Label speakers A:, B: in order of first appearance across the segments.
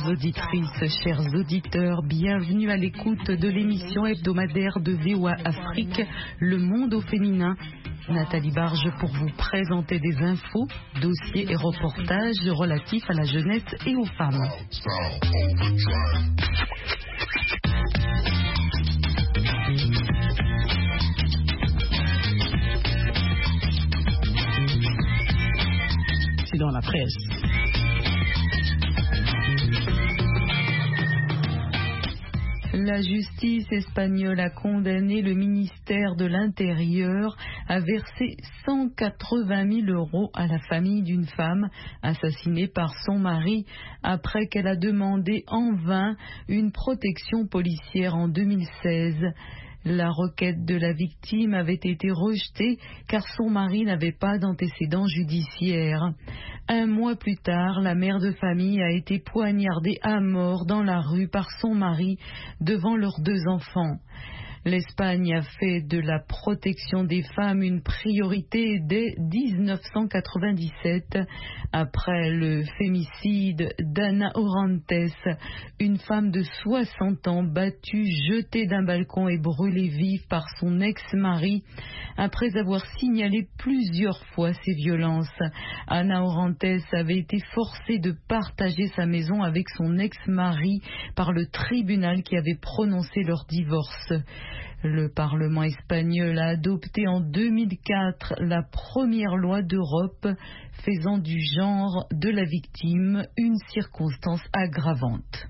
A: auditrices, chers auditeurs, bienvenue à l'écoute de l'émission hebdomadaire de VOA Afrique, Le Monde au féminin. Nathalie Barge pour vous présenter des infos, dossiers et reportages relatifs à la jeunesse et aux femmes. C'est dans la presse. La justice espagnole a condamné le ministère de l'Intérieur à verser 180 000 € à la famille d'une femme assassinée par son mari après qu'elle a demandé en vain une protection policière en 2016. La requête de la victime avait été rejetée car son mari n'avait pas d'antécédents judiciaires. Un mois plus tard, la mère de famille a été poignardée à mort dans la rue par son mari devant leurs 2 enfants. L'Espagne a fait de la protection des femmes une priorité dès 1997, après le fémicide d'Ana Orantes, une femme de 60 ans battue, jetée d'un balcon et brûlée vive par son ex-mari, après avoir signalé plusieurs fois ces violences. Ana Orantes avait été forcée de partager sa maison avec son ex-mari par le tribunal qui avait prononcé leur divorce. Le Parlement espagnol a adopté en 2004 la première loi d'Europe faisant du genre de la victime une circonstance aggravante.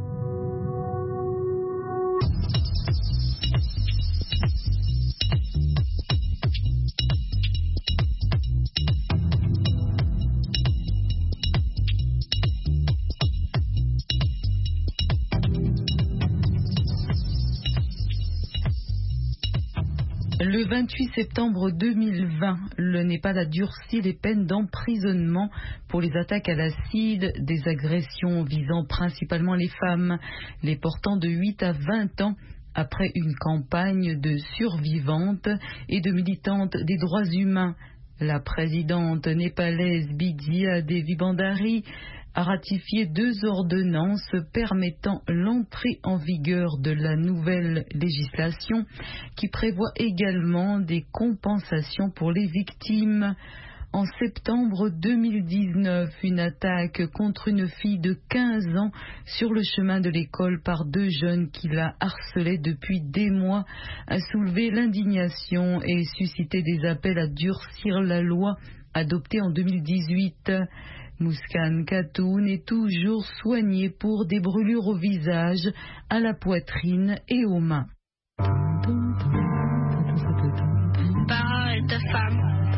A: Le 28 septembre 2020, le Népal a durci les peines d'emprisonnement pour les attaques à l'acide, des agressions visant principalement les femmes, les portant de 8 à 20 ans, après une campagne de survivantes et de militantes des droits humains. La présidente népalaise Bidya Devi Bhandari a ratifié 2 ordonnances permettant l'entrée en vigueur de la nouvelle législation qui prévoit également des compensations pour les victimes. En septembre 2019, une attaque contre une fille de 15 ans sur le chemin de l'école par 2 jeunes qui la harcelaient depuis des mois a soulevé l'indignation et suscité des appels à durcir la loi adoptée en 2018. Muskan Khatoun est toujours soignée pour des brûlures au visage, à la poitrine et aux mains.
B: Parole de femme.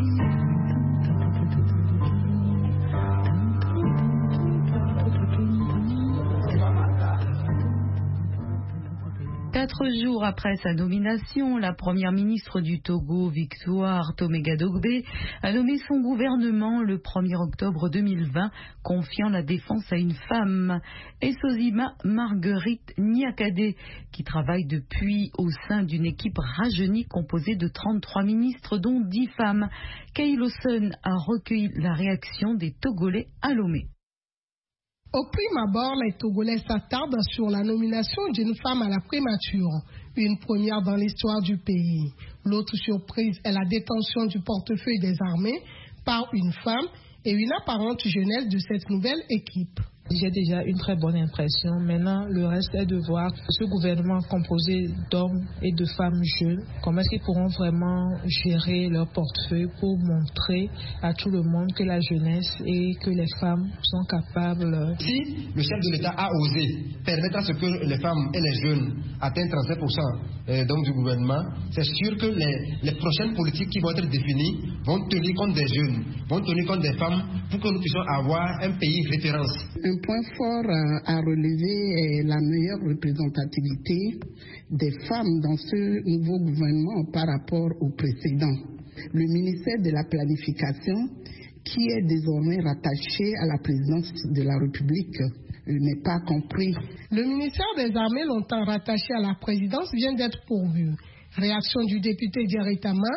A: 4 jours après sa nomination, la première ministre du Togo, Victoire Toméga-Dogbe, a nommé son gouvernement le 1er octobre 2020, confiant la défense à une femme, Essozima Marguerite Niakade, qui travaille depuis au sein d'une équipe rajeunie composée de 33 ministres, dont 10 femmes. Kay Lawson a recueilli la réaction des Togolais à Lomé.
C: Au prime abord, les Togolais s'attardent sur la nomination d'une femme à la primature, une première dans l'histoire du pays. L'autre surprise est la détention du portefeuille des armées par une femme et une apparente jeunesse de cette nouvelle équipe.
D: J'ai déjà une très bonne impression. Maintenant, le reste est de voir ce gouvernement composé d'hommes et de femmes jeunes, comment est-ce qu'ils pourront vraiment gérer leur portefeuille pour montrer à tout le monde que la jeunesse et que les femmes sont capables.
E: Si le chef de l'État a osé permettre à ce que les femmes et les jeunes atteignent 37% donc du gouvernement, c'est sûr que les prochaines politiques qui vont être définies vont tenir compte des jeunes, vont tenir compte des femmes pour que nous puissions avoir un pays référence.
F: Un point fort à relever est la meilleure représentativité des femmes dans ce nouveau gouvernement par rapport au précédent. Le ministère de la Planification, qui est désormais rattaché à la présidence de la République, n'est pas compris.
C: Le ministère des Armées, longtemps rattaché à la présidence, vient d'être pourvu. Réaction du député Dieritama,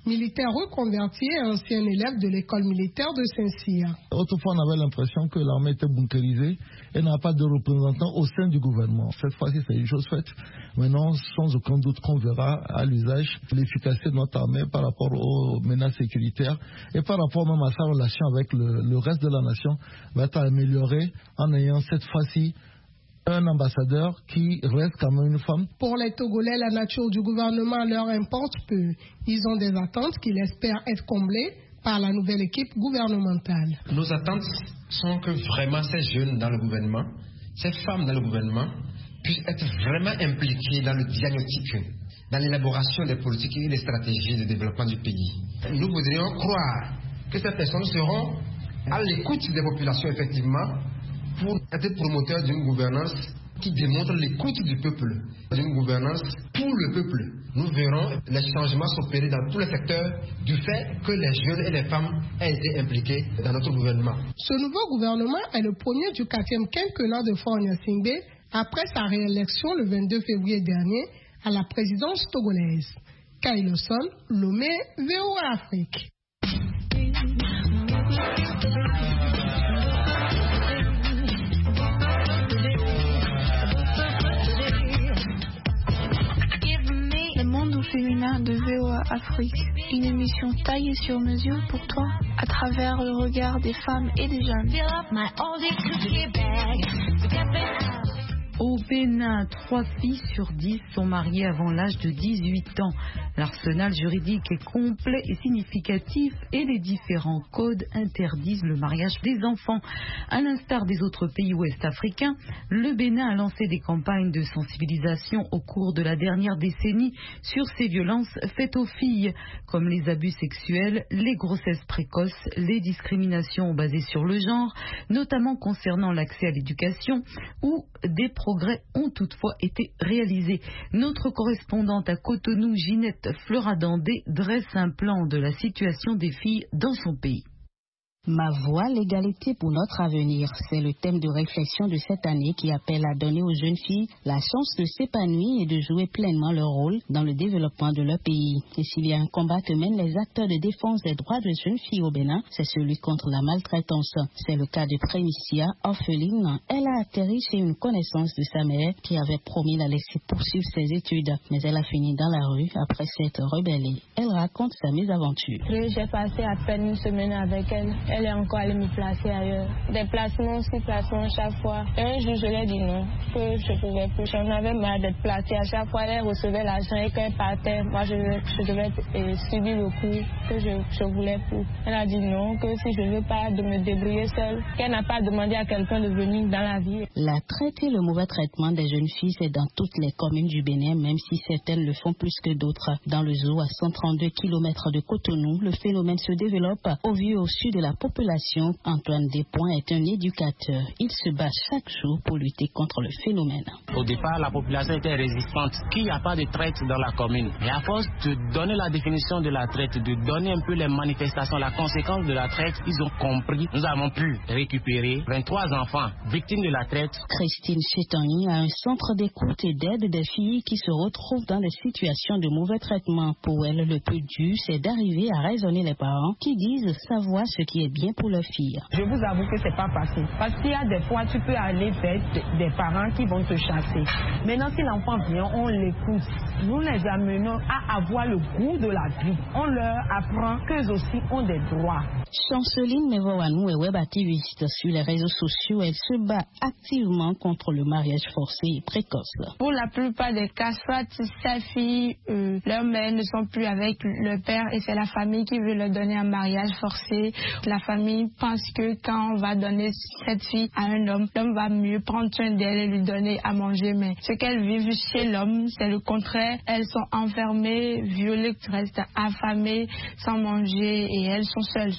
C: militaire reconverti et ancien élève de l'école militaire de Saint-Cyr.
G: Autrefois, on avait l'impression que l'armée était bunkérisée et n'a pas de représentants au sein du gouvernement. Cette fois-ci, c'est une chose faite. Maintenant, sans aucun doute qu'on verra à l'usage l'efficacité de notre armée par rapport aux menaces sécuritaires et par rapport même à sa relation avec le reste de la nation va être améliorée en ayant cette fois-ci un ambassadeur qui reste quand même une femme.
C: Pour les Togolais, la nature du gouvernement leur importe peu. Ils ont des attentes qu'ils espèrent être comblées par la nouvelle équipe gouvernementale.
E: Nos attentes sont que vraiment ces jeunes dans le gouvernement, ces femmes dans le gouvernement, puissent être vraiment impliquées dans le diagnostic, dans l'élaboration des politiques et des stratégies de développement du pays. Nous voudrions croire que ces personnes seront à l'écoute des populations, effectivement, pour être promoteurs d'une gouvernance qui démontre l'écoute du peuple, d'une gouvernance pour le peuple. Nous verrons les changements s'opérer dans tous les secteurs du fait que les jeunes et les femmes aient été impliqués dans notre gouvernement.
C: Ce nouveau gouvernement est le premier du 4e quinquennat de Faure Gnassingbé après sa réélection le 22 février dernier à la présidence togolaise. Kyle Osson, Lomé, VOA Afrique.
B: Féminin de VOA Afrique, une émission taillée sur mesure pour toi à travers le regard des femmes et des jeunes.
A: Au Bénin, 3 filles sur 10 sont mariées avant l'âge de 18 ans. L'arsenal juridique est complet et significatif et les différents codes interdisent le mariage des enfants. À l'instar des autres pays ouest-africains, le Bénin a lancé des campagnes de sensibilisation au cours de la dernière décennie sur ces violences faites aux filles, comme les abus sexuels, les grossesses précoces, les discriminations basées sur le genre, notamment concernant l'accès à l'éducation, où des progrès ont toutefois été réalisés. Notre correspondante à Cotonou, Ginette Fleuradandé, dresse un plan de la situation des filles dans son pays.
H: Ma voix, l'égalité pour notre avenir, c'est le thème de réflexion de cette année qui appelle à donner aux jeunes filles la chance de s'épanouir et de jouer pleinement leur rôle dans le développement de leur pays. Et s'il y a un combat que mènent les acteurs de défense des droits des jeunes filles au Bénin, c'est celui contre la maltraitance. C'est le cas de Prémicia, orpheline. Elle a atterri chez une connaissance de sa mère qui avait promis la laisser poursuivre ses études, mais elle a fini dans la rue après s'être rebellée. Elle raconte sa mésaventure.
I: J'ai passé à peine une semaine avec elle. Elle est encore allée me placer ailleurs. Des placements, 6 placements chaque fois. Et un jour, je lui ai dit non, que je pouvais plus. J'en avais marre d'être placée. À chaque fois, elle recevait l'argent et quand elle partait, moi, je devais subir le coup que je voulais plus. Elle a dit non, que si je ne veux pas de me débrouiller seule, qu'elle n'a pas demandé à quelqu'un de venir dans la vie.
H: La traite et le mauvais traitement des jeunes filles, c'est dans toutes les communes du Bénin, même si certaines le font plus que d'autres. Dans le zoo, à 132 km de Cotonou, le phénomène se développe au vu et au sud de la population. Antoine Despoints est un éducateur. Il se bat chaque jour pour lutter contre le phénomène.
J: Au départ, la population était résistante, qu'il n'y a pas de traite dans la commune. Et à force de donner la définition de la traite, de donner un peu les manifestations, la conséquence de la traite, ils ont compris. Nous avons pu récupérer 23 enfants victimes de la traite.
H: Christine Chétani a un centre d'écoute et d'aide des filles qui se retrouvent dans des situations de mauvais traitement. Pour elle, le plus dur, c'est d'arriver à raisonner les parents qui disent savoir ce qui est bien pour leur fille.
K: Je vous avoue que c'est pas facile. Parce qu'il y a des fois, tu peux aller vers des parents qui vont te chasser. Maintenant, si l'enfant vient, on l'écoute. Nous les amenons à avoir le goût de la vie. On leur apprend qu'eux aussi ont des droits.
H: Chanceline Mevoanou est web activiste sur les réseaux sociaux. Elle se bat activement contre le mariage forcé et précoce.
I: Pour la plupart des cas, soit ces filles, leurs mères ne sont plus avec le père et c'est la famille qui veut leur donner un mariage forcé. La famille pense que quand on va donner cette fille à un homme, l'homme va mieux prendre soin d'elle et lui donner à manger. Mais ce qu'elles vivent chez l'homme, c'est le contraire. Elles sont enfermées, violées, restent affamées, sans manger et elles sont seules souvent.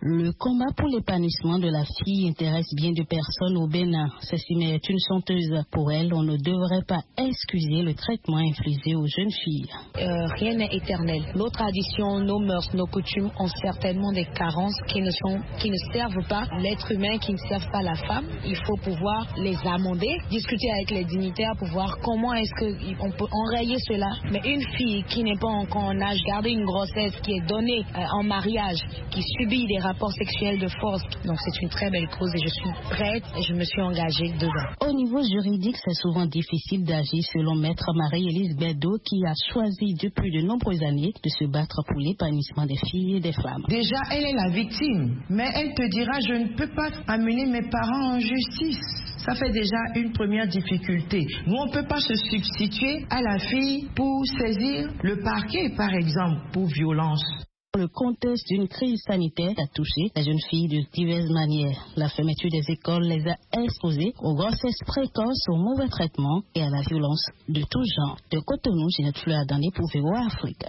H: Le combat pour l'épanouissement de la fille intéresse bien de personnes au Bénin. Cécimé est une chanteuse. Pour elle, on ne devrait pas excuser le traitement infligé aux jeunes filles.
L: Rien n'est éternel. Nos traditions, nos mœurs, nos coutumes ont certainement des carences qui ne servent pas l'être humain, qui ne servent pas la femme. Il faut pouvoir les amender, discuter avec les dignitaires pour voir comment est-ce qu'on peut enrayer cela. Mais une fille qui n'est pas encore en âge, garder une grossesse, qui est donnée en mariage, qui subit des rapports sexuels de force. Donc c'est une très belle cause et je suis prête et je me suis engagée dedans.
H: Au niveau juridique, c'est souvent difficile d'agir selon Maître Marie-Élise Bédo qui a choisi depuis de nombreuses années de se battre pour l'épanouissement des filles et des femmes.
K: Déjà, elle est la victime, mais elle te dira je ne peux pas amener mes parents en justice. Ça fait déjà une première difficulté. Nous, on ne peut pas se substituer à la fille pour saisir le parquet, par exemple, pour violence.
H: Le contexte d'une crise sanitaire a touché les jeunes filles de diverses manières. La fermeture des écoles les a exposées aux grossesses précoces, au mauvais traitement et à la violence de tout genre. De Cotonou, Ginette Fleur Dané pour VOA Afrique.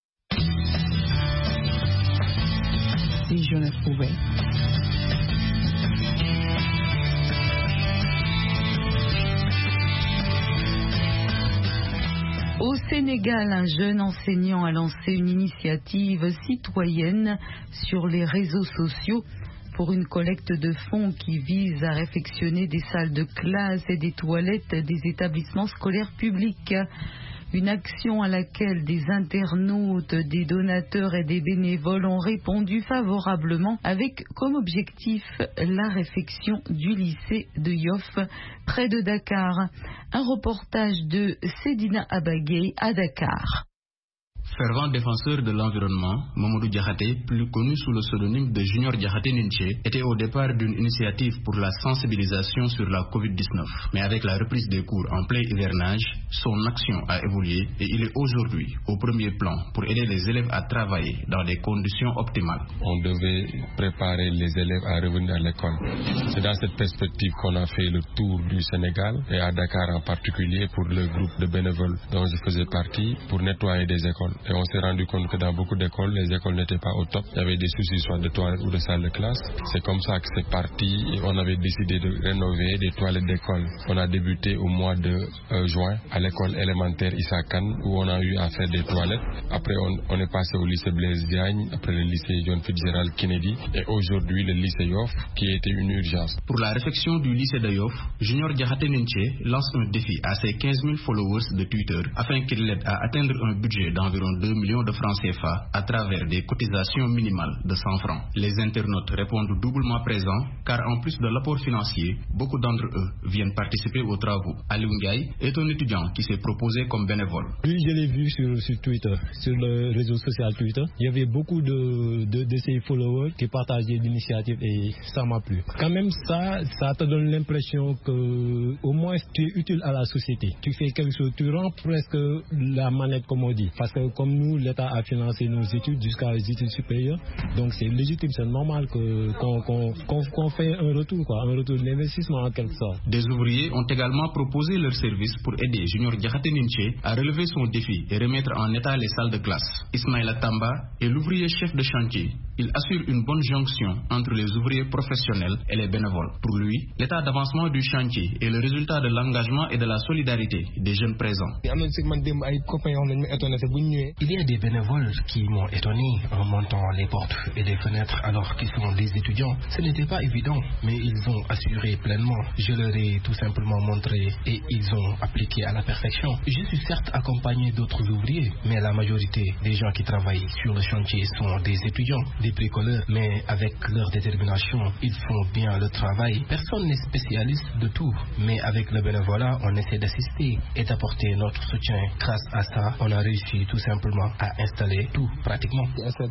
M: Si je ne pouvais.
A: Au Sénégal, un jeune enseignant a lancé une initiative citoyenne sur les réseaux sociaux pour une collecte de fonds qui vise à réfectionner des salles de classe et des toilettes des établissements scolaires publics. Une action à laquelle des internautes, des donateurs et des bénévoles ont répondu favorablement avec comme objectif la réfection du lycée de Yoff près de Dakar. Un reportage de Sedina Abagay à Dakar.
N: Fervent défenseur de l'environnement, Mamadou Diakhaté, plus connu sous le pseudonyme de Junior Diakhaté Ninché, était au départ d'une initiative pour la sensibilisation sur la Covid-19. Mais avec la reprise des cours en plein hivernage, son action a évolué et il est aujourd'hui au premier plan pour aider les élèves à travailler dans des conditions optimales.
O: On devait préparer les élèves à revenir à l'école. C'est dans cette perspective qu'on a fait le tour du Sénégal et à Dakar en particulier pour le groupe de bénévoles dont je faisais partie pour nettoyer des écoles. Et on s'est rendu compte que dans beaucoup d'écoles, les écoles n'étaient pas au top. Il y avait des soucis soit de toilettes ou de salles de classe. C'est comme ça que c'est parti et on avait décidé de rénover des toilettes d'école. On a débuté au mois de juin à l'école élémentaire Issa Kane où on a eu à faire des toilettes. Après on est passé au lycée Blaise Diagne, après le lycée John Fitzgerald Kennedy et aujourd'hui le lycée Yoff qui était une urgence.
N: Pour la réfection du lycée de Yoff, Junior Diakhaté Ninché lance un défi à ses 15 000 followers de Twitter afin qu'il l'aide à atteindre un budget d'environ 2 millions de francs CFA à travers des cotisations minimales de 100 francs. Les internautes répondent doublement présents car en plus de l'apport financier, beaucoup d'entre eux viennent participer aux travaux. Ali Ngaï est un étudiant qui s'est proposé comme bénévole.
P: Oui, je l'ai vu sur Twitter, sur le réseau social Twitter. Il y avait beaucoup de ces followers qui partageaient l'initiative et ça m'a plu. Quand même ça te donne l'impression que au moins tu es utile à la société. Tu fais quelque chose, tu rends presque la manette comme on dit. Parce que comme nous, l'État a financé nos études jusqu'à les études supérieures, donc c'est légitime, c'est normal qu'on fait un retour d'investissement en quelque sorte.
N: Des ouvriers ont également proposé leur service pour aider Junior Diakhaté Ninché à relever son défi et remettre en état les salles de classe. Ismaïla Tamba est l'ouvrier chef de chantier. Il assure une bonne jonction entre les ouvriers professionnels et les bénévoles. Pour lui, l'état d'avancement du chantier est le résultat de l'engagement et de la solidarité des jeunes présents.
Q: Il y a des bénévoles qui m'ont étonné en montant les portes et les fenêtres alors qu'ils sont des étudiants. Ce n'était pas évident, mais ils ont assuré pleinement. Je leur ai tout simplement montré et ils ont appliqué à la perfection. Je suis certes accompagné d'autres ouvriers, mais la majorité des gens qui travaillent sur le chantier sont des étudiants, des bricoleurs, mais avec leur détermination, ils font bien le travail. Personne n'est spécialiste de tout, mais avec le bénévolat, on essaie d'assister et d'apporter notre soutien. Grâce à ça, on a réussi tout simplement à installer tout pratiquement.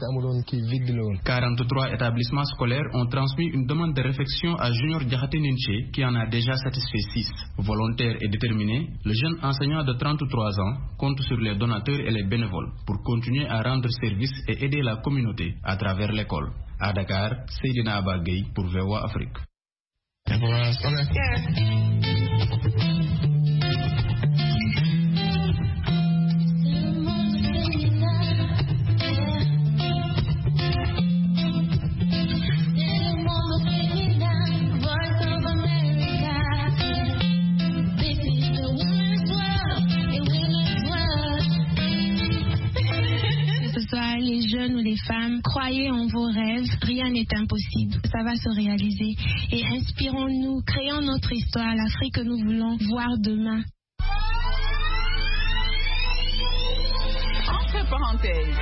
N: 43 établissements scolaires ont transmis une demande de réfection à Junior Diakhaté Ninché qui en a déjà satisfait 6. Volontaire et déterminé, le jeune enseignant de 33 ans compte sur les donateurs et les bénévoles pour continuer à rendre service et aider la communauté à travers l'école. À Dakar, Seydina Abagay pour VOA Afrique.
B: femmes, croyez en vos rêves, rien n'est impossible, ça va se réaliser. Et inspirons-nous, créons notre histoire, l'Afrique que nous voulons voir demain.
M: Entre parenthèses.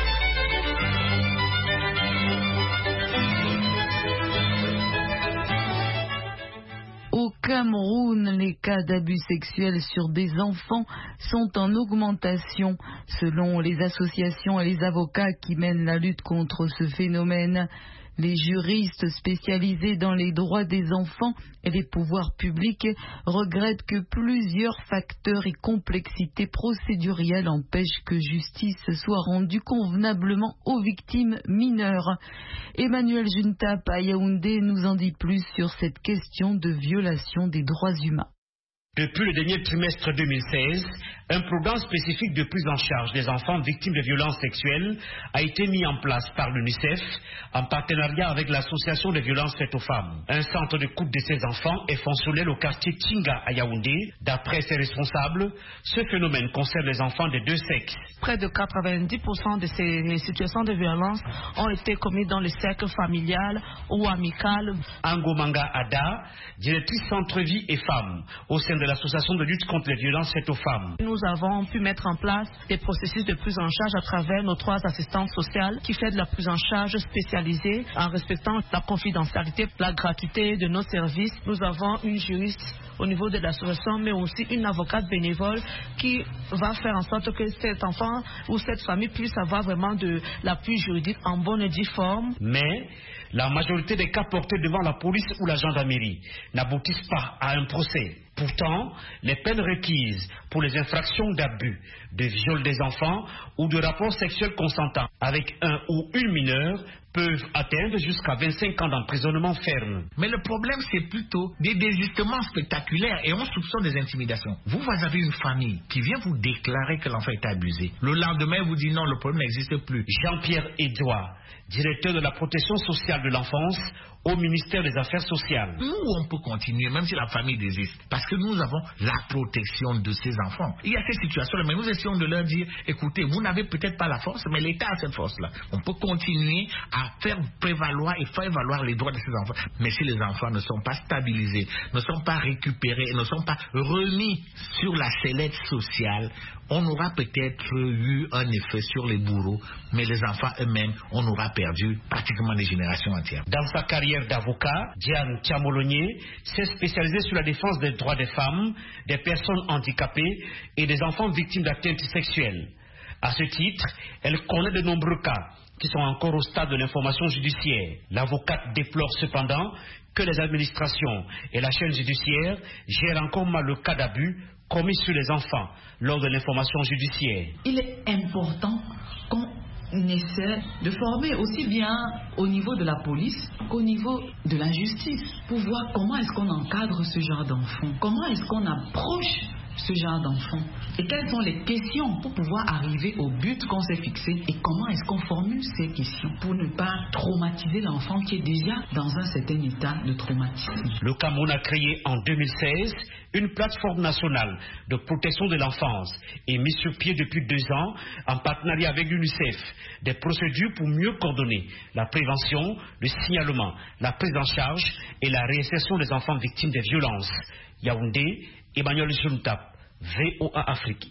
A: Au Cameroun, les cas d'abus sexuels sur des enfants sont en augmentation, selon les associations et les avocats qui mènent la lutte contre ce phénomène. Les juristes spécialisés dans les droits des enfants et les pouvoirs publics regrettent que plusieurs facteurs et complexités procédurielles empêchent que justice soit rendue convenablement aux victimes mineures. Emmanuel Juntap à Yaoundé nous en dit plus sur cette question de violation des droits humains.
R: Depuis le dernier trimestre 2016, un programme spécifique de prise en charge des enfants victimes de violences sexuelles a été mis en place par l'UNICEF en partenariat avec l'Association des violences faites aux femmes. Un centre d'écoute de ces enfants est fonctionnel au quartier Tinga à Yaoundé. D'après ses responsables, ce phénomène concerne les enfants des deux sexes.
K: Près de 90% de ces situations de violence ont été commises dans le cercle familial ou amical.
R: Angomanga Ada, directrice Centre-Vie et Femmes au sein de l'association de lutte contre les violences faites aux femmes.
K: Nous avons pu mettre en place des processus de prise en charge à travers nos 3 assistantes sociales qui font de la prise en charge spécialisée en respectant la confidentialité, la gratuité de nos services. Nous avons une juriste au niveau de l'association, mais aussi une avocate bénévole qui va faire en sorte que cet enfant ou cette famille puisse avoir vraiment de l'appui juridique en bonne et due forme.
R: Mais la majorité des cas portés devant la police ou la gendarmerie n'aboutissent pas à un procès. Pourtant, les peines requises pour les infractions d'abus, de viol des enfants ou de rapports sexuels consentants avec un ou une mineure peuvent atteindre jusqu'à 25 ans d'emprisonnement ferme.
S: Mais le problème, c'est plutôt des désistements spectaculaires et on soupçonne des intimidations. Vous avez une famille qui vient vous déclarer que l'enfant est abusé. Le lendemain, vous dit non, le problème n'existe plus.
R: Jean-Pierre Edouard, directeur de la protection sociale de l'enfance au ministère des Affaires sociales.
S: Nous, on peut continuer, même si la famille désiste, parce que nous avons la protection de ces enfants. Il y a ces situations-là, mais nous essayons de leur dire, écoutez, vous n'avez peut-être pas la force, mais l'État a cette force-là. On peut continuer à faire prévaloir et faire valoir les droits de ces enfants. Mais si les enfants ne sont pas stabilisés, ne sont pas récupérés, ne sont pas remis sur la sellette sociale, on aura peut-être eu un effet sur les bourreaux, mais les enfants eux-mêmes, on aura perdu pratiquement des générations entières.
R: Dans sa carrière d'avocat, Diane Tiamolonier s'est spécialisée sur la défense des droits des femmes, des personnes handicapées et des enfants victimes d'atteintes sexuelles. À ce titre, elle connaît de nombreux cas qui sont encore au stade de l'information judiciaire. L'avocate déplore cependant que les administrations et la chaîne judiciaire gèrent encore mal le cas d'abus commis sur les enfants lors de l'information judiciaire.
T: Il est important qu'on essaie de former aussi bien au niveau de la police qu'au niveau de la justice pour voir comment est-ce qu'on encadre ce genre d'enfants, comment est-ce qu'on approche ce genre d'enfants et quelles sont les questions pour pouvoir arriver au but qu'on s'est fixé et comment est-ce qu'on formule ces questions pour ne pas traumatiser l'enfant qui est déjà dans un certain état de traumatisme.
R: Le Cameroun a créé en 2016 une plateforme nationale de protection de l'enfance et mis sur pied depuis 2 ans en partenariat avec l'UNICEF des procédures pour mieux coordonner la prévention, le signalement, la prise en charge et la réinsertion des enfants victimes des violences. Yaoundé, Emmanuel Juntap, VOA Afrique.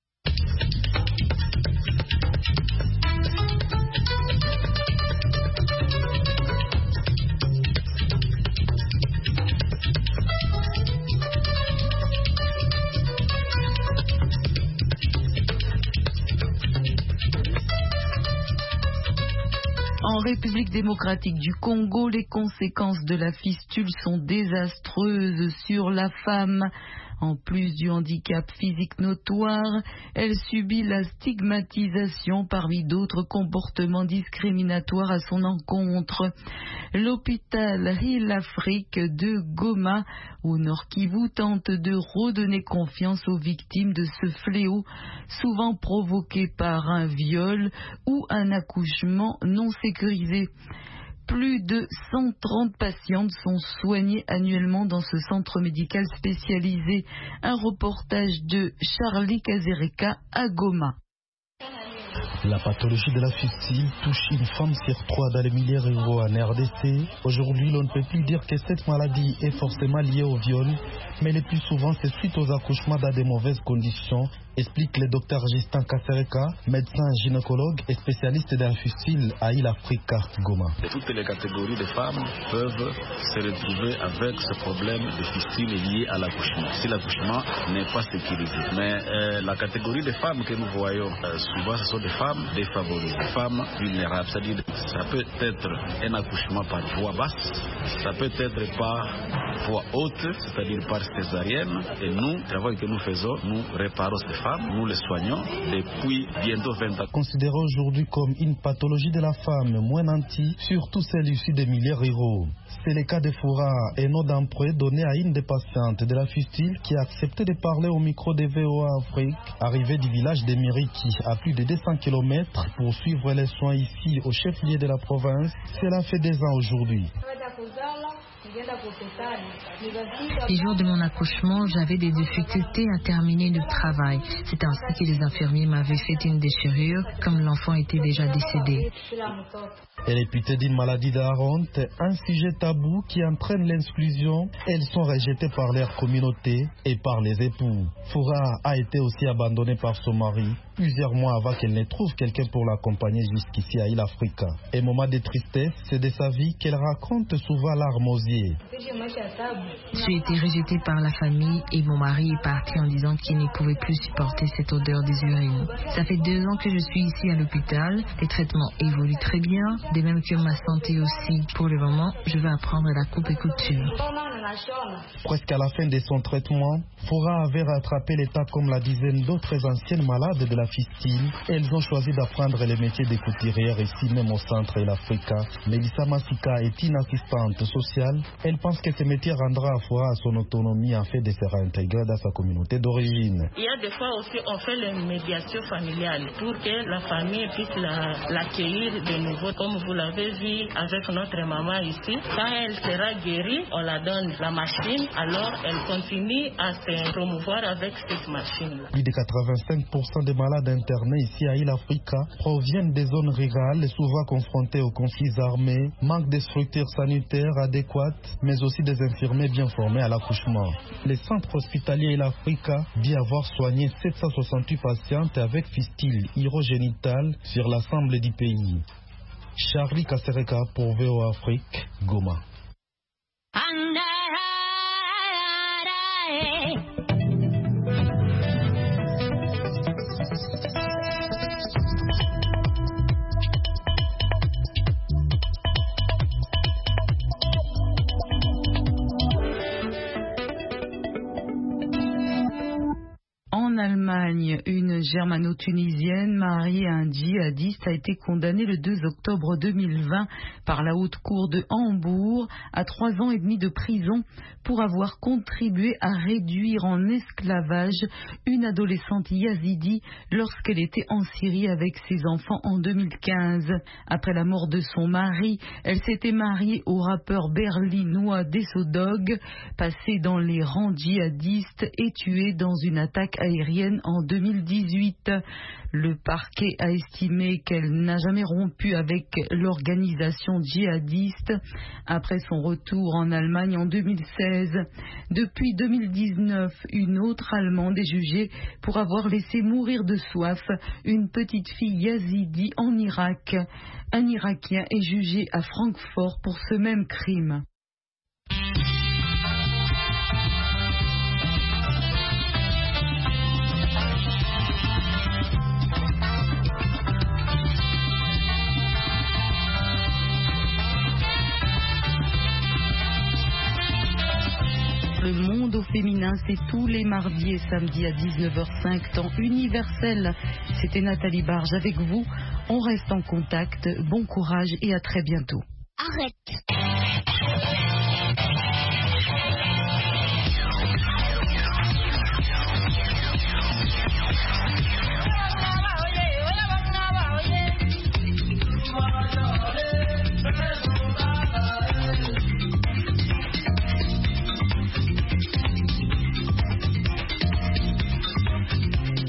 A: En République démocratique du Congo, les conséquences de la fistule sont désastreuses sur la femme. En plus du handicap physique notoire, elle subit la stigmatisation parmi d'autres comportements discriminatoires à son encontre. L'hôpital Hill Afrique de Goma, au Nord Kivu, tente de redonner confiance aux victimes de ce fléau, souvent provoqué par un viol ou un accouchement non sécurisé. Plus de 130 patientes sont soignées annuellement dans ce centre médical spécialisé. Un reportage de Charlie Kazereka à Goma.
U: La pathologie de la fistule touche une femme sur 3 dans les milliers ruraux en RDC. Aujourd'hui, l'on ne peut plus dire que cette maladie est forcément liée au viol, mais le plus souvent c'est suite aux accouchements dans de mauvaises conditions, explique le docteur Justin Kasereka, médecin gynécologue et spécialiste d'un fistule à Île Africa, Goma.
V: Toutes les catégories de femmes peuvent se retrouver avec ce problème de fistule lié à l'accouchement, si l'accouchement n'est pas sécurisé. Mais la catégorie de femmes que nous voyons, souvent ce sont des femmes défavorisées, des femmes vulnérables. C'est-à-dire ça peut être un accouchement par voie basse, ça peut être par voie haute, c'est-à-dire par césarienne. Et nous, le travail que nous faisons, nous réparons ces femmes, nous les soignons depuis bientôt 20 ans.
U: Considérée aujourd'hui comme une pathologie de la femme moins nantie, surtout celle issue des milieux ruraux. C'est le cas de Foura, un nom d'emprunt donné à une des patientes de la fistule qui a accepté de parler au micro de VOA Afrique, arrivée du village de Miriki, à plus de 200 km, pour suivre les soins ici au chef-lieu de la province. Cela fait 2 ans aujourd'hui.
W: Les jours de mon accouchement, j'avais des difficultés à terminer le travail. C'est ainsi que les infirmiers m'avaient fait une déchirure, comme l'enfant était déjà décédé.
U: Elle est réputée d'une maladie de la honte, un sujet tabou qui entraîne l'exclusion. Elles sont rejetées par leur communauté et par les époux. Foura a été aussi abandonnée par son mari plusieurs mois avant qu'elle ne trouve quelqu'un pour l'accompagner jusqu'ici à Île Africa. Un moment de tristesse, c'est de sa vie qu'elle raconte souvent larmes aux yeux.
W: J'ai été rejetée par la famille et mon mari est parti en disant qu'il ne pouvait plus supporter cette odeur des urines. Ça fait 2 ans que je suis ici à l'hôpital. Les traitements évoluent très bien, de même que ma santé aussi. Pour le moment, je vais apprendre la coupe et couture.
U: Presque à la fin de son traitement, Foura avait rattrapé l'état comme la dizaine d'autres anciennes malades de la fistule. Elles ont choisi d'apprendre le métier de couturière ici même au centre et l'Africa. Mélissa Massika est une assistante sociale. Elle pense que ce métier rendra à Foura son autonomie afin de se réintégrer dans sa communauté d'origine.
X: Il y a des fois aussi on fait les médiations familiales pour que la famille puisse l'accueillir de nouveau. Comme vous l'avez vu avec notre maman ici, quand elle sera guérie, on la donne la machine, alors elle continue à se promouvoir avec cette machine.
U: Plus de 85% des malades internés ici à Île Africa proviennent des zones rurales, souvent confrontées aux conflits armés, manque de structures sanitaires adéquates, mais aussi des infirmiers bien formés à l'accouchement. Le centre hospitalier Île Africa dit avoir soigné 768 patientes avec fistule urogénitale sur l'ensemble du pays. Charlie Kasereka pour VOA Afrique, Goma.
A: En Allemagne, une germano-tunisienne mariée à un djihadiste a été condamnée le 2 octobre 2020 par la haute cour de Hambourg à 3 ans et demi de prison pour avoir contribué à réduire en esclavage une adolescente yazidi lorsqu'elle était en Syrie avec ses enfants en 2015. Après la mort de son mari, elle s'était mariée au rappeur berlinois Desodog, passé dans les rangs djihadistes et tué dans une attaque aérienne en 2018. Le parquet a estimé qu'elle n'a jamais rompu avec l'organisation djihadiste après son retour en Allemagne en 2016. Depuis 2019, une autre Allemande est jugée pour avoir laissé mourir de soif une petite fille yazidi en Irak. Un Irakien est jugé à Francfort pour ce même crime. Le monde au féminin, c'est tous les mardis et samedis à 19h05, temps universel. C'était Nathalie Barge avec vous. On reste en contact. Bon courage et à très bientôt.
Y: Arrête.